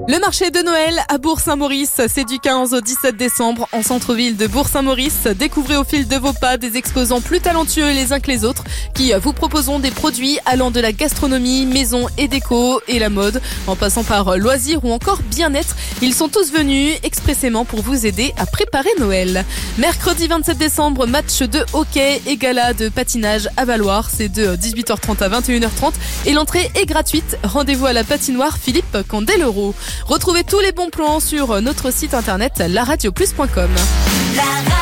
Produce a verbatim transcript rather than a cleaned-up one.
Le marché de Noël à Bourg-Saint-Maurice, c'est du quinze au dix-sept décembre en centre-ville de Bourg-Saint-Maurice. Découvrez au fil de vos pas des exposants plus talentueux les uns que les autres qui vous proposeront des produits allant de la gastronomie, maison et déco et la mode, en passant par loisirs ou encore bien-être. Ils sont tous venus expressément pour vous aider à préparer Noël. Mercredi vingt-sept décembre, match de hockey et gala de patinage à Valloire. C'est de dix-huit heures trente à vingt et une heures trente et l'entrée est gratuite. Rendez-vous à la patinoire Philippe Candeloro. Retrouvez tous les bons plans sur notre site internet la radio plus point com.